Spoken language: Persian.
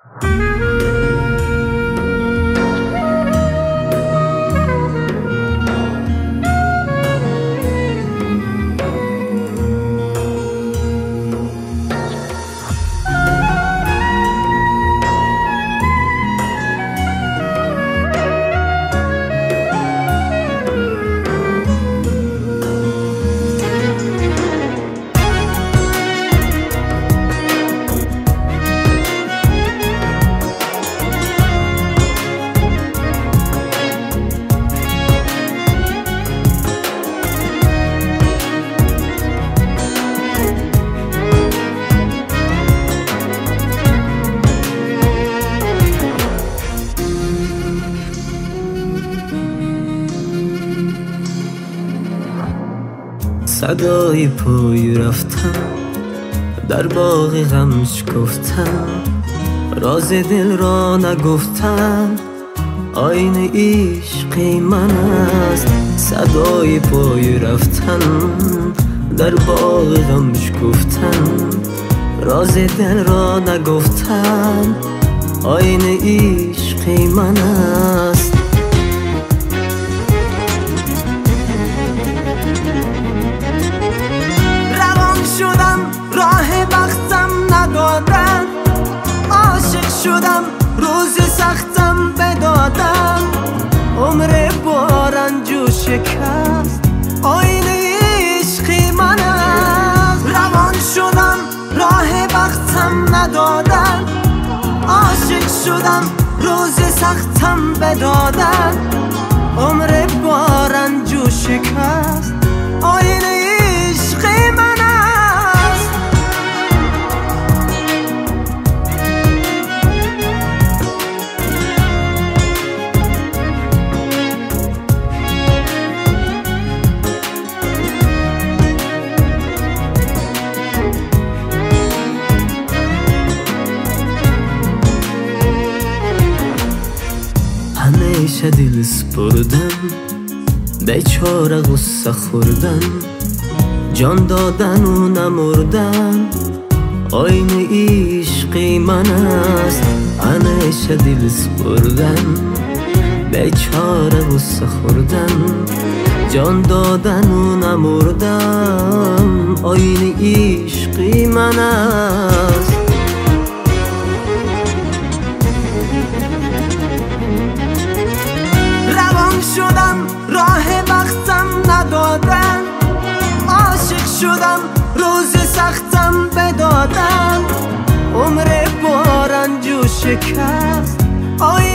صدای پای رفتم در باغ غمش گفتم، راز دل را نگفتم، آینه عشق من است. صدای پای رفتن در باغ غمش گفتم، راز دل را نگفتم، آینه عشق من است. شدم راه بختم ندادن، عاشق شدم روز سختم بدادم، عمر بارنجو شکست آینه عشقی من است. روان شدم راه بختم ندادن، عاشق شدم روز سختم بدادم، عمر بارنجو شکست آینه عشقی من است. همیشه دل سپردم، بیچاره غصه خوردم، جان دادن و نمردن، آینه عشقی من است. همیشه دل سپردم، بیچاره غصه خوردم، جان دادن و نمردم، آینه عشقی من است. شدم راه بختم ندادن، عاشق شدم روز سختم بدادن، عمر بارنجو شکست